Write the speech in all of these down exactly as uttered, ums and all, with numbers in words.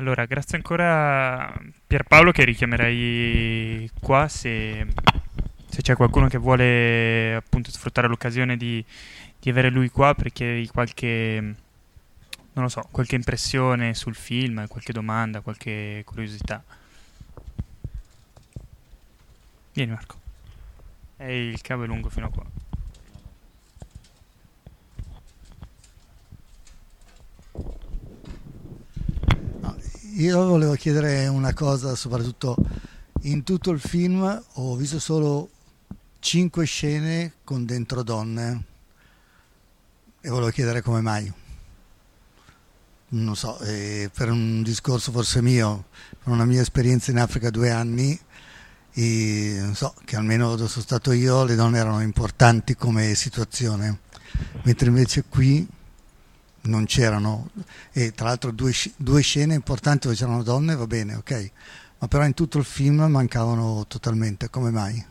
Allora, grazie ancora a Pierpaolo che richiamerei qua se, se c'è qualcuno che vuole appunto sfruttare l'occasione di, di avere lui qua per chiedergli qualche, non lo so, qualche impressione sul film, qualche domanda, qualche curiosità. Vieni Marco. E il cavo è lungo fino a qua. No, io volevo chiedere una cosa, soprattutto in tutto il film ho visto solo cinque scene con dentro donne e volevo chiedere come mai. Non so, eh, per un discorso forse mio, per una mia esperienza in Africa due anni, e non so, che almeno dove sono stato io le donne erano importanti come situazione, mentre invece qui non c'erano, e tra l'altro due, sc- due scene importanti dove c'erano donne, va bene, ok, ma però in tutto il film mancavano totalmente, come mai?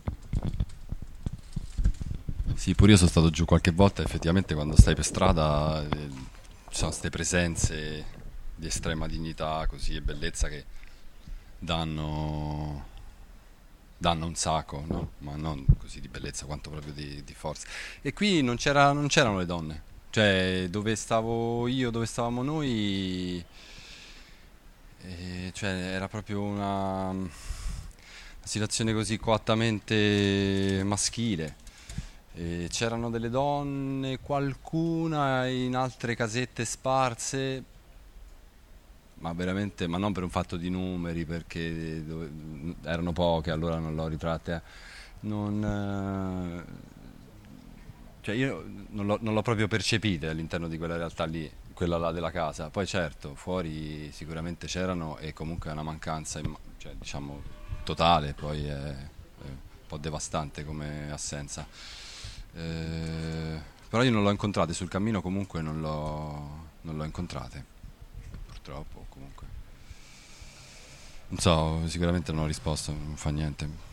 Sì, pure io sono stato giù qualche volta, effettivamente quando stai per strada eh, ci sono queste presenze di estrema dignità così e bellezza che danno, danno un sacco, no? Ma non così di bellezza quanto proprio di, di forza. E qui non c'era, non c'erano le donne, cioè dove stavo io, dove stavamo noi, eh, cioè era proprio una, una situazione così coattamente maschile. E c'erano delle donne, qualcuna in altre casette sparse, ma veramente, ma non per un fatto di numeri, perché dove- erano poche, allora non l'ho ritratte. eh. Non, eh, cioè io non l'ho, non l'ho proprio percepite all'interno di quella realtà lì, quella là della casa. Poi certo, fuori sicuramente c'erano e comunque è una mancanza, imma- cioè, diciamo, totale, poi è, è un po' devastante come assenza. Eh, però io non l'ho incontrate sul cammino, comunque non l'ho, non l'ho incontrate, purtroppo comunque. Non so, sicuramente non ho risposto, non fa niente.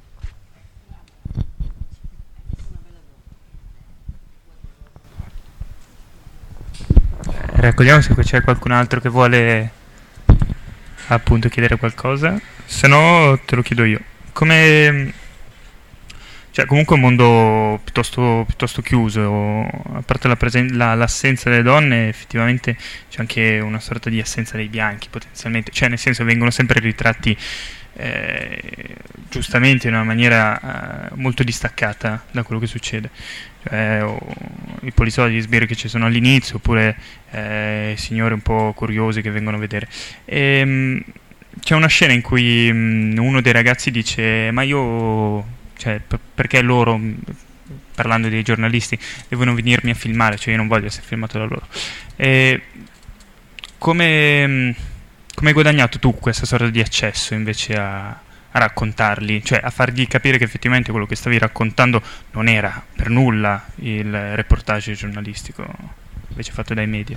Raccogliamo se c'è qualcun altro che vuole appunto chiedere qualcosa, se no te lo chiedo io. Come, cioè comunque è un mondo piuttosto, piuttosto chiuso, a parte la presen- la- l'assenza delle donne, effettivamente c'è anche una sorta di assenza dei bianchi potenzialmente, cioè nel senso vengono sempre ritratti eh, giustamente in una maniera eh, molto distaccata da quello che succede. Cioè, o i poliziotti, gli sbirri che ci sono all'inizio, oppure eh, signori un po' curiosi che vengono a vedere. Ehm, c'è una scena in cui mm, uno dei ragazzi dice: Ma io, cioè, per- perché loro, mm, parlando dei giornalisti, devono venirmi a filmare? Cioè, io non voglio essere filmato da loro. E come, mm, come hai guadagnato tu questa sorta di accesso invece a, a raccontarli, cioè a fargli capire che effettivamente quello che stavi raccontando non era per nulla il reportage giornalistico invece fatto dai media?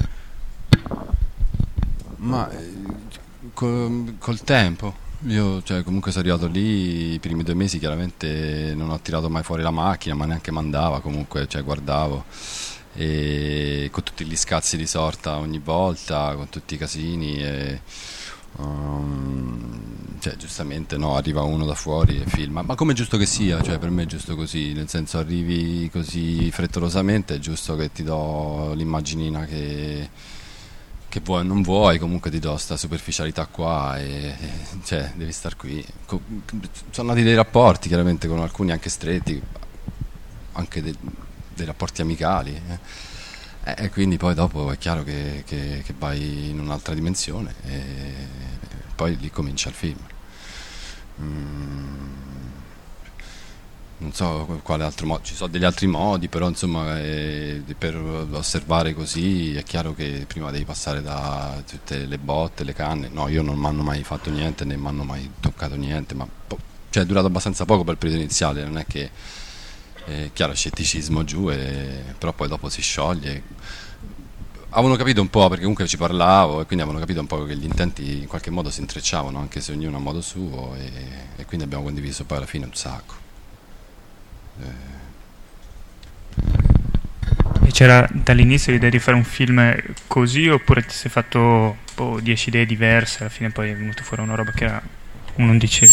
Ma eh, col, col tempo, io cioè, comunque sono arrivato lì, i primi due mesi chiaramente non ho tirato mai fuori la macchina, ma neanche mandava, comunque cioè, guardavo, e con tutti gli scazzi di sorta ogni volta, con tutti i casini, e, um, cioè, giustamente no, arriva uno da fuori e filma, ma come è giusto che sia, cioè, per me è giusto così, nel senso arrivi così frettolosamente, è giusto che ti do l'immaginina che che vuoi o non vuoi, comunque ti do sta superficialità qua e, e, cioè devi star qui. Co- sono nati dei rapporti chiaramente con alcuni anche stretti, anche de- dei rapporti amicali, eh. E, e quindi poi dopo è chiaro che, che- che vai in un'altra dimensione e poi lì comincia il film. Mm, non so quale altro modo, ci sono degli altri modi, però insomma eh, per osservare così è chiaro che prima devi passare da tutte le botte, le canne. No, io non mi hanno mai fatto niente, né mi hanno mai toccato niente, ma po- cioè è durato abbastanza poco per il periodo iniziale, non è che è chiaro scetticismo giù, e, però poi dopo si scioglie. Avevano capito un po', perché comunque ci parlavo, e quindi avevano capito un po' che gli intenti in qualche modo si intrecciavano, anche se ognuno a modo suo, e, e quindi abbiamo condiviso poi alla fine un sacco. Eh, E c'era dall'inizio l'idea di fare un film così, oppure ti sei fatto boh, dieci idee diverse, alla fine poi è venuto fuori una roba che era un undici?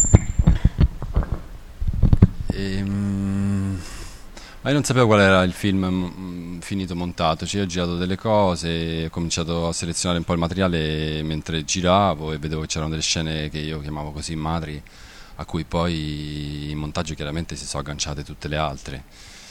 Ehm, ma io non sapevo qual era il film mm, finito montato, cioè io ho girato delle cose, ho cominciato a selezionare un po' il materiale mentre giravo e vedevo che c'erano delle scene che io chiamavo così madri, a cui poi in montaggio chiaramente si sono agganciate tutte le altre.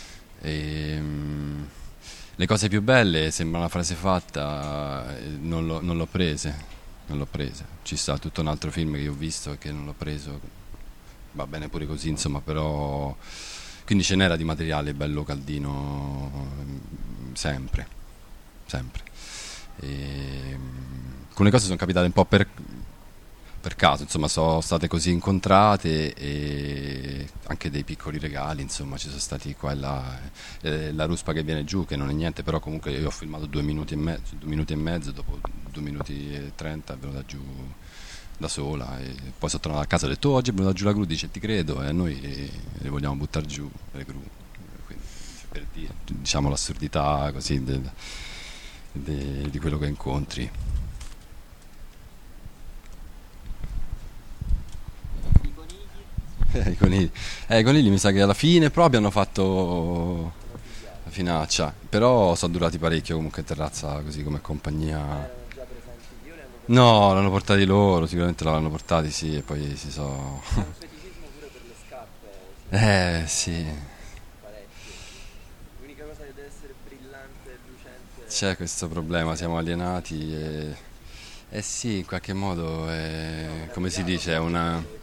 Ehm, le cose più belle sembra una frase fatta, eh, non l'ho, non l'ho prese, non l'ho prese. Ci sta tutto un altro film che io ho visto e che non l'ho preso, va bene pure così, insomma, però quindi ce n'era di materiale bello caldino mm, sempre, sempre. E, alcune cose sono capitate un po' per per caso, insomma, sono state così incontrate e anche dei piccoli regali, insomma, ci sono stati qua e là, eh, la ruspa che viene giù, che non è niente, però comunque io ho filmato due minuti e mezzo, due minuti e mezzo, dopo due minuti e trenta è venuta giù da sola e poi sono tornato a casa e ho detto oh, oggi è venuta giù la gru, dice ti credo e noi le vogliamo buttare giù le gru, quindi per dire, diciamo l'assurdità così de, de, di quello che incontri. Eh, i conigli. Eh, i conigli mi sa che alla fine proprio hanno fatto la finaccia, però sono durati parecchio comunque in terrazza così come compagnia. No, l'hanno portati loro, sicuramente l'hanno portati, sì, e poi si sono... Eh, sì. C'è questo problema, siamo alienati e... Eh sì, in qualche modo, è, come si dice, è una...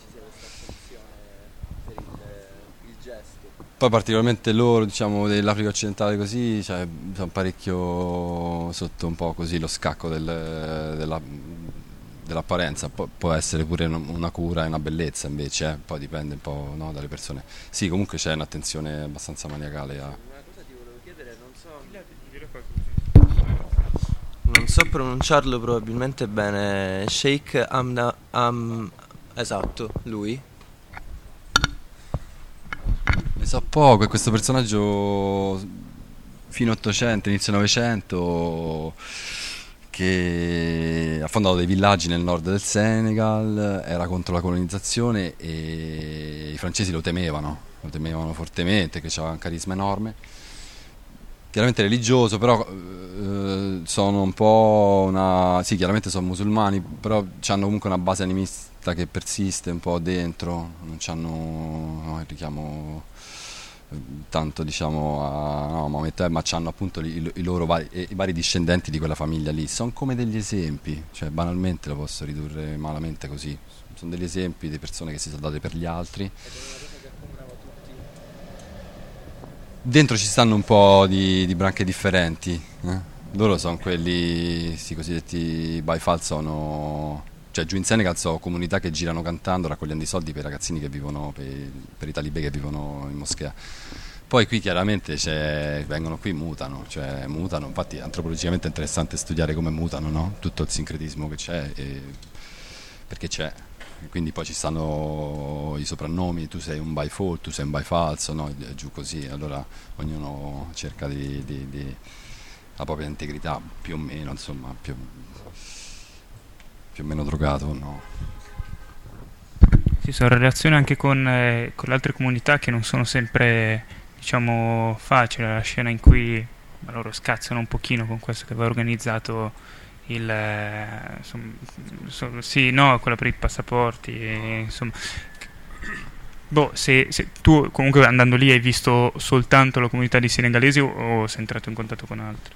Poi particolarmente loro, diciamo, dell'Africa occidentale così, cioè, sono parecchio sotto un po' così lo scacco del, della, dell'apparenza, Pu- può essere pure un- una cura e una bellezza invece, eh, poi dipende un po', no, dalle persone. Sì, comunque c'è un'attenzione abbastanza maniacale a... Non so pronunciarlo probabilmente bene. Sheikh Amna Am... Esatto, lui. Ne so poco, è questo personaggio fino ottocento, inizio novecento che ha fondato dei villaggi nel nord del Senegal, era contro la colonizzazione e i francesi lo temevano, lo temevano fortemente, che aveva un carisma enorme. Chiaramente religioso, però eh, sono un po' una... sì, chiaramente sono musulmani, però hanno comunque una base animista che persiste un po' dentro, non hanno no, il richiamo eh, tanto diciamo a no, Maometto, ma hanno appunto i, i loro vari, i vari discendenti di quella famiglia lì, sono come degli esempi, cioè banalmente lo posso ridurre malamente così, sono degli esempi di persone che si sono date per gli altri. Dentro ci stanno un po' di, di branche differenti, eh? Loro sono quelli, sì, cosiddetti Baifal, sono, cioè giù in Senegal sono comunità che girano cantando, raccogliendo i soldi per i ragazzini che vivono, per, per i talibè che vivono in moschea. Poi qui chiaramente c'è, vengono qui mutano, cioè mutano, infatti antropologicamente è interessante studiare come mutano, no? Tutto il sincretismo che c'è, e, perché c'è. Quindi poi ci stanno i soprannomi, tu sei un by fall, tu sei un by falso, no? Giù così, allora ognuno cerca di, di, di la propria integrità, più o meno, insomma, più, più o meno drogato, no? Ci sono relazioni anche con, eh, con le altre comunità che non sono sempre, diciamo, facili, la scena in cui loro scazzano un pochino con questo che aveva organizzato il eh, insomma, so- sì, no, quella per i passaporti, e, insomma. Boh, se, se tu comunque andando lì hai visto soltanto la comunità di senegalesi o, o sei entrato in contatto con altri?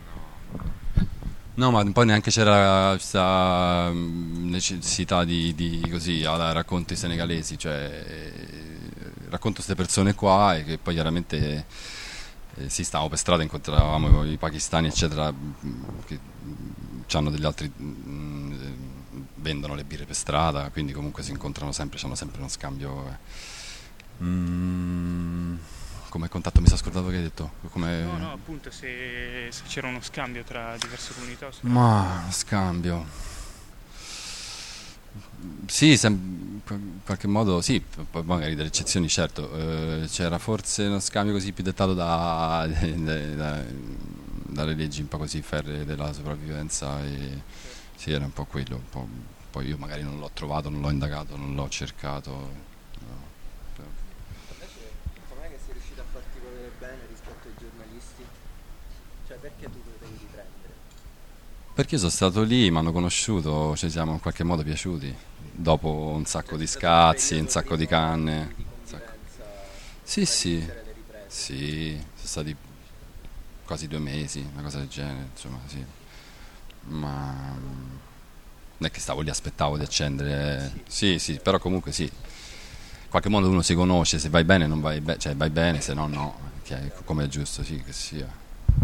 No, ma poi neanche c'era questa mm, necessità di, di così, ah, racconto i senegalesi, cioè eh, racconto queste persone qua e che poi chiaramente eh, sì, stavamo per strada, incontravamo i pakistani eccetera, mm, che hanno degli altri, mm, vendono le birre per strada, quindi comunque si incontrano sempre, hanno sempre uno scambio. eh. Mm, come contatto mi sono scordato che hai detto? Come... No, no, appunto, se, se c'era uno scambio tra diverse comunità. o se- Ma scambio. sì, sem- in qualche modo sì, poi magari delle eccezioni, certo. Eh, c'era forse uno scambio così più dettato da, da- da- dalle leggi un po' così ferree della sopravvivenza e sì, era un po' quello, un po', poi io magari non l'ho trovato, non l'ho indagato, non l'ho cercato. No, però- Invece, com'è che sei riuscito a farti volere bene rispetto ai giornalisti? Cioè, perché tu lo devi riprendere? Perché io sono stato lì, mi hanno conosciuto, ci siamo in qualche modo piaciuti. Dopo un sacco Cioè, di c'è stato un scazzi, un periodo sacco di prima canne. di, di un sacco- convivenza Sì, prima di sì, iniziare le riprese. sì, sono stati quasi due mesi, una cosa del genere, insomma, sì. Ma mm, non è che stavo lì, aspettavo di accendere. Sì, sì, però comunque sì. In qualche modo uno si conosce, se vai bene non vai bene, cioè vai bene, se no no, che è come è giusto, sì, che sia.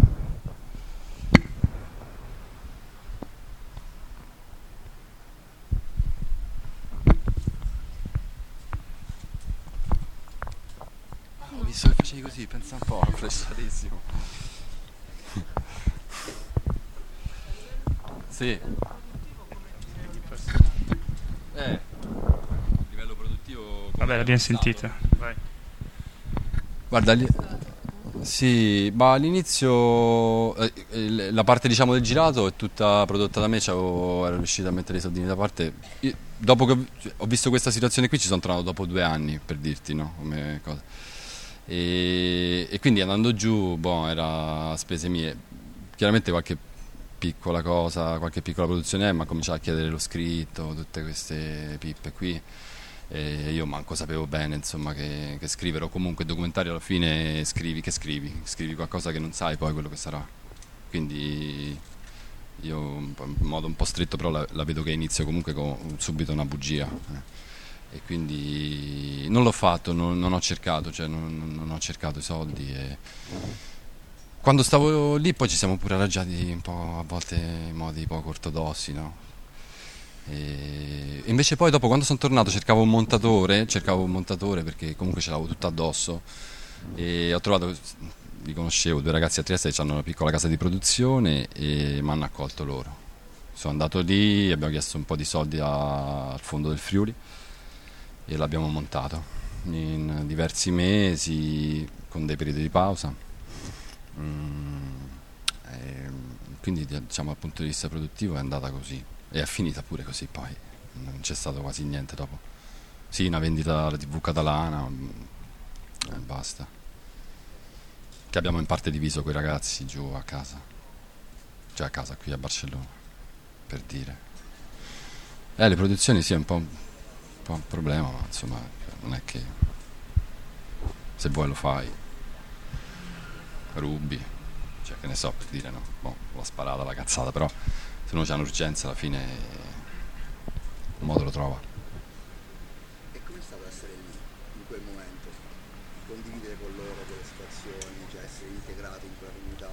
Ho visto che facevi così, pensa un po', fresciatissimo. Sì. Eh, a livello produttivo... Vabbè, l'abbiamo sentita. Vai. Guarda, lì- sì, ma all'inizio eh, eh, la parte diciamo del girato è tutta prodotta da me, c'avevo- ero riuscito a mettere i soldini da parte. Io- dopo che ho cioè, ho visto questa situazione qui ci sono tornato dopo due anni, per dirti, no? Come cosa. E, e quindi andando giù, boh, era spese mie. Chiaramente qualche piccola cosa, qualche piccola produzione è, ma cominciava a chiedere lo scritto, tutte queste pippe qui. E io manco sapevo bene insomma che, che scrivere o comunque documentario alla fine scrivi che scrivi, scrivi qualcosa che non sai poi quello che sarà. Quindi io un po'- in modo un po' stretto però la, la vedo che inizio comunque con subito una bugia. eh. E quindi non l'ho fatto, non, non ho cercato, cioè non, non ho cercato i soldi e quando stavo lì poi ci siamo pure arrangiati un po' a volte in modi poco ortodossi, no? E invece poi dopo quando sono tornato cercavo un montatore, cercavo un montatore perché comunque ce l'avevo tutto addosso e ho trovato, li conoscevo, due ragazzi a Trieste che hanno una piccola casa di produzione e mi hanno accolto loro. Sono andato lì, abbiamo chiesto un po' di soldi a- al fondo del Friuli e l'abbiamo montato in diversi mesi con dei periodi di pausa. Mm, e quindi diciamo dal punto di vista produttivo è andata così e è finita pure così poi, non c'è stato quasi niente dopo. Sì, una vendita alla tivù catalana mm, e basta. Che abbiamo in parte diviso coi ragazzi giù a casa, cioè a casa qui a Barcellona, per dire. Eh, le produzioni sì è un po' un, po' un problema, ma insomma non è che se vuoi lo fai, rubi, cioè che ne so per dire no, boh, l'ho sparata la cazzata, però se uno c'ha un'urgenza alla fine un modo lo trova. E com'è stato essere lì, in quel momento? Condividere con loro quelle situazioni, cioè essere integrati in quella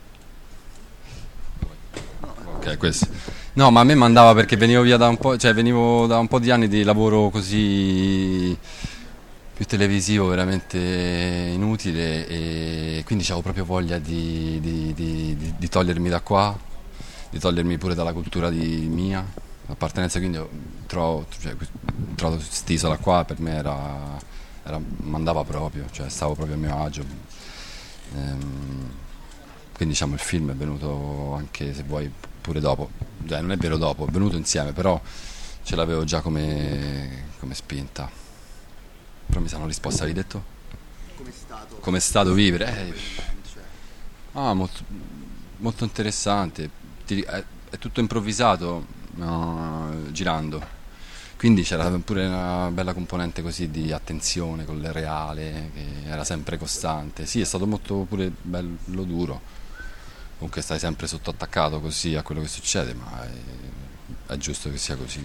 comunità? Ok, questo. No, ma a me mandava perché venivo via da un po', cioè venivo da un po' di anni di lavoro così più televisivo, veramente inutile e quindi avevo proprio voglia di, di- di- di- di togliermi da qua, di togliermi pure dalla cultura di mia appartenenza, quindi ho trovo, cioè, trovo quest'isola qua per me era, era mandava proprio, cioè stavo proprio a mio agio. Ehm, quindi diciamo il film è venuto anche se vuoi pure dopo, cioè, non è vero dopo, è venuto insieme, però ce l'avevo già come, come spinta. Però mi sono risposta, hai detto? Com'è stato? Com'è stato vivere? quel Eh, momento, cioè, ah, molto, molto interessante, Ti- è, è tutto improvvisato, no, girando. Quindi c'era pure una bella componente così di attenzione con il reale, che era sempre costante. Sì, è stato molto pure bello duro. Comunque stai sempre sotto attaccato così a quello che succede, ma è, è giusto che sia così.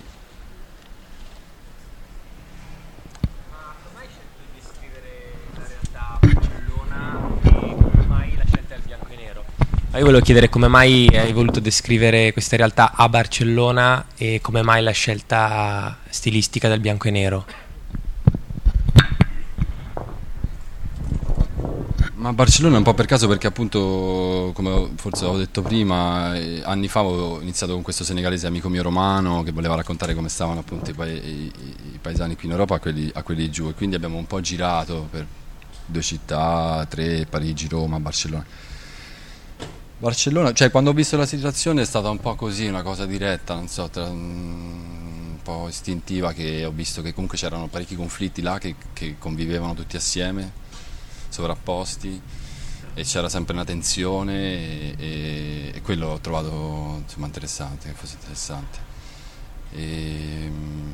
Ma come hai scelto di descrivere la realtà a Barcellona e come mai la scelta del bianco e nero? Ma io volevo chiedere come mai hai voluto descrivere questa realtà a Barcellona e come mai la scelta stilistica del bianco e nero. Ma a Barcellona un po' per caso, perché appunto, come forse avevo detto prima, eh, anni fa avevo iniziato con questo senegalese amico mio romano che voleva raccontare come stavano appunto i, pa- i- i paesani qui in Europa a quelli, a quelli giù, e quindi abbiamo un po' girato per due città, tre, Parigi, Roma, Barcellona. Barcellona, cioè quando ho visto la situazione è stata un po' così, una cosa diretta, non so, tra- un po' istintiva, che ho visto che comunque c'erano parecchi conflitti là che, che convivevano tutti assieme, sovrapposti, e c'era sempre una tensione, e, e quello ho trovato, insomma, interessante, che fosse interessante. E,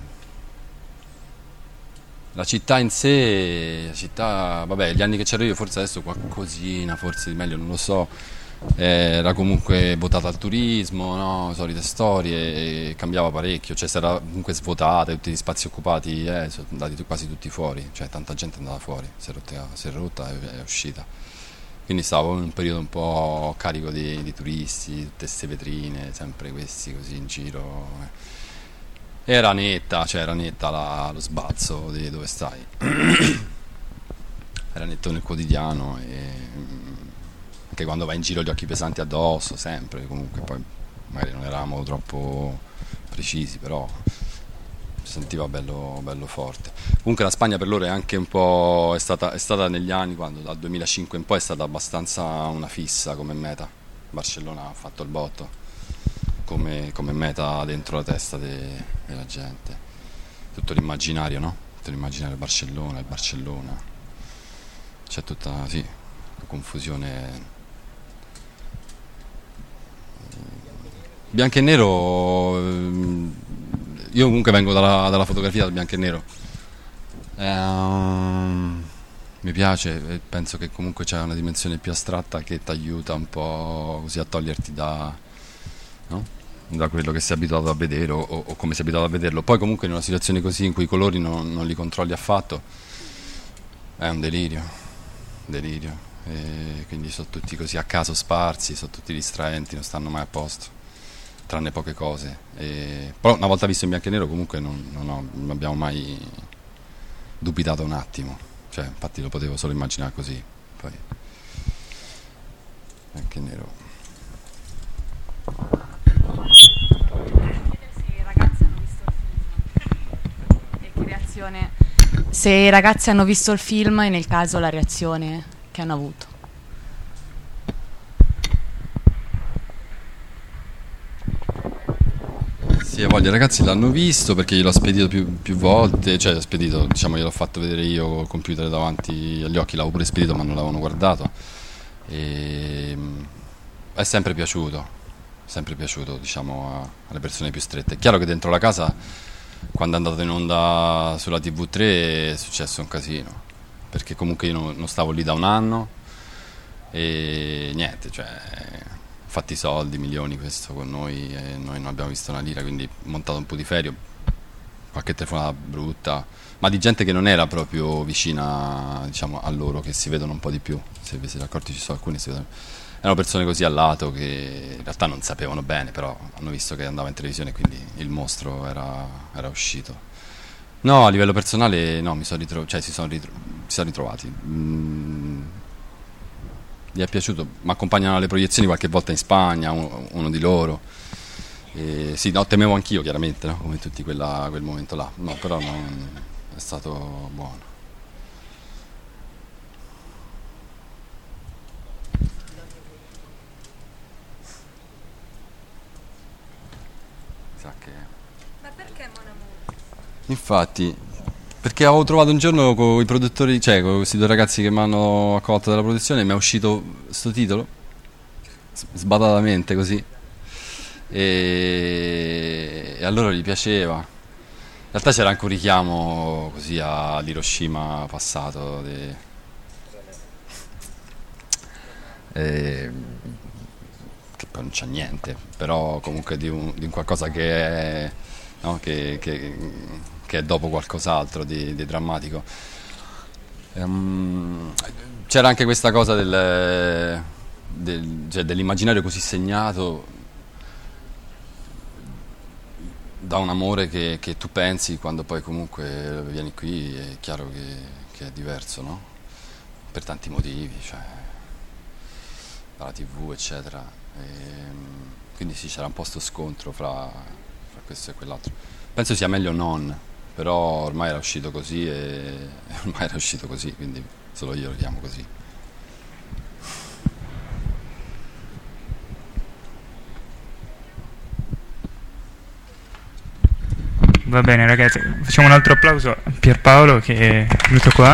la città in sé, la città, vabbè, gli anni che c'ero io, forse adesso qualcosina, forse di meglio, non lo so, era comunque votata al turismo, no? Solite storie, e cambiava parecchio, cioè si era comunque svuotata, tutti gli spazi occupati eh, sono andati quasi tutti fuori, cioè tanta gente è andata fuori, si è rotta, si è rotta e è uscita. Quindi stavo in un periodo un po' carico di, di turisti, tutte queste vetrine, sempre questi così in giro. Era netta, cioè era netta la, lo sbalzo di dove stai. Era netto nel quotidiano, e anche quando vai in giro gli occhi pesanti addosso, sempre, comunque poi magari non eravamo troppo precisi, però si sentiva bello, bello forte. Comunque la Spagna per loro è anche un po', è stata, è stata negli anni, quando dal duemilacinque in poi è stata abbastanza una fissa come meta. Barcellona ha fatto il botto come, come meta dentro la testa de, della gente, tutto l'immaginario, no? Tutto l'immaginario Barcellona, il Barcellona, c'è tutta, sì, confusione. Bianco e nero, io comunque vengo dalla, dalla fotografia del bianco e nero, ehm, mi piace, e penso che comunque c'è una dimensione più astratta che ti aiuta un po' così a toglierti da, no? Da quello che sei abituato a vedere, o, o come sei abituato a vederlo. Poi comunque in una situazione così in cui i colori non, non li controlli affatto è un delirio, delirio, e quindi sono tutti così a caso sparsi, sono tutti distraenti, non stanno mai a posto, tranne poche cose. E però una volta visto in bianco e nero comunque non, non, ho, non abbiamo mai dubitato un attimo, cioè infatti lo potevo solo immaginare così. Poi bianco e nero. Se i ragazzi hanno visto il film e nel caso la reazione che hanno avuto. Sì, voglio, i ragazzi l'hanno visto perché gliel'ho spedito più, più volte, cioè l'ho spedito, diciamo, gliel'ho fatto vedere io col computer davanti agli occhi, l'avevo pure spedito ma non l'avevano guardato, e è sempre piaciuto, sempre piaciuto, diciamo, a, alle persone più strette. È chiaro che dentro la casa, quando è andato in onda sulla T V tre, è successo un casino, perché comunque io non, non stavo lì da un anno e niente, cioè fatti soldi, milioni questo con noi, e noi non abbiamo visto una lira, quindi montato un po' di ferio, qualche telefonata brutta, ma di gente che non era proprio vicina, diciamo, a loro, che si vedono un po' di più, se vi siete accorti ci sono alcuni, si vedono, erano persone così a lato che in realtà non sapevano bene, però hanno visto che andava in televisione, quindi il mostro era, era uscito. No, a livello personale no, mi sono ritro- cioè si sono, ritro- si sono ritrovati. Mm, gli è piaciuto, mi accompagnano alle proiezioni qualche volta in Spagna, uno, uno di loro. E sì, no, temevo anch'io chiaramente, no? Come tutti quella, quel momento là, no, però non, è stato buono. Sa che... Ma perché Mon Amour? Infatti, perché avevo trovato un giorno con i produttori, cioè con questi due ragazzi che mi hanno accolto dalla produzione, mi è uscito sto titolo sbadatamente così, e, e allora gli piaceva. In realtà c'era anche un richiamo così all'Hiroshima passato de... e... che poi non c'è niente, però comunque di un, di un qualcosa che è, no? che, che, che è dopo qualcos'altro di, di drammatico. Um, c'era anche questa cosa del, del, cioè dell'immaginario così segnato da un amore che, che tu pensi, quando poi comunque vieni qui è chiaro che, che è diverso, no? per tanti motivi, cioè dalla tivù eccetera, e, quindi sì, c'era un po' sto scontro fra, fra questo e quell'altro. Penso sia meglio non, però ormai era uscito così e ormai era uscito così, quindi solo io lo chiamo così. Va bene ragazzi, facciamo un altro applauso a Pierpaolo che è venuto qua.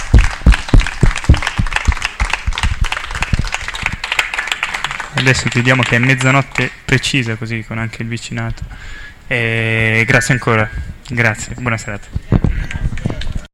Adesso chiudiamo che è mezzanotte precisa, così con anche il vicinato. E grazie ancora, grazie, buona serata.